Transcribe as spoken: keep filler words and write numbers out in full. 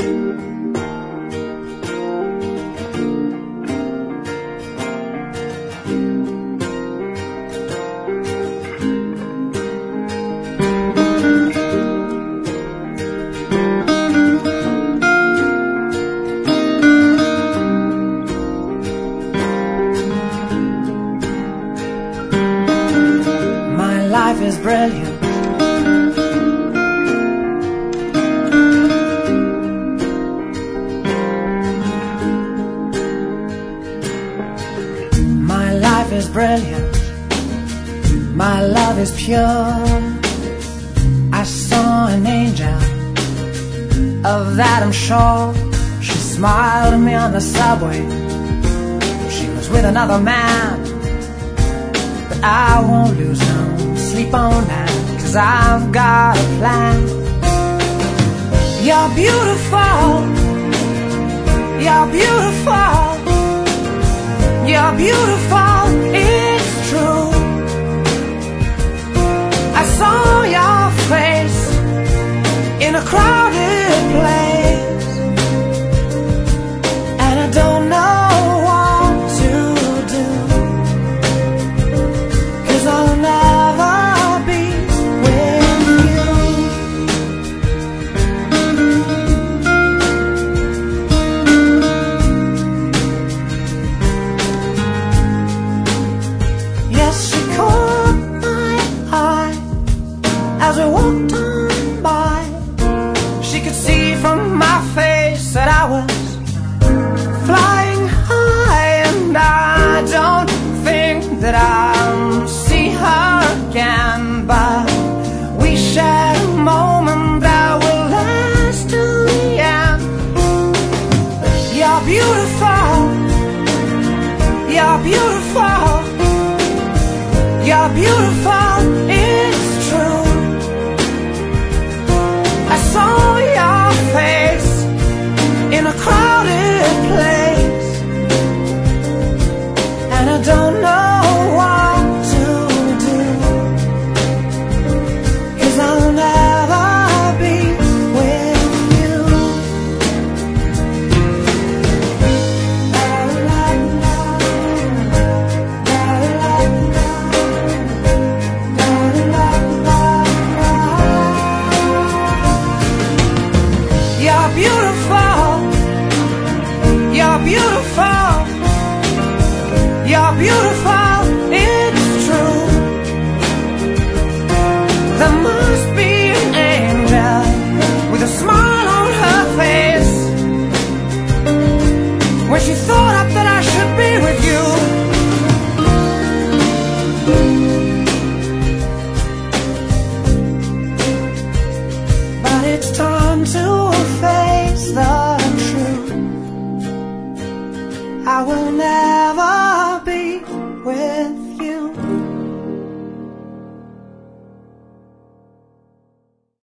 Life is brilliant. My life is brilliant. My love is pure. I saw an angel, of that I'm sure. She smiled at me on the subway. She was with another man, but I won't lose no sleep on that, 'cause I've got a plan. You're beautiful. You're beautiful. You're beautiful. It's true. I saw your face in a crowded place, and I don't know what to do, 'cause I'll never as we walked on by. She could see from my face that I was flying high, and I don't think that I'll see her again, but we shared a moment that will last till the end. You're beautiful. You're beautiful. You're beautiful. It's true. I saw your face in a crowded place, and I don't know what to do, 'cause I'll never be with you. La, la, la, la, la, la, la, la, la. You're beautiful. You're beautiful. You're beautiful. It's true. There must be an angel with a smile on her face when she thought up that I should be with you. But it's time to face the truth. I will never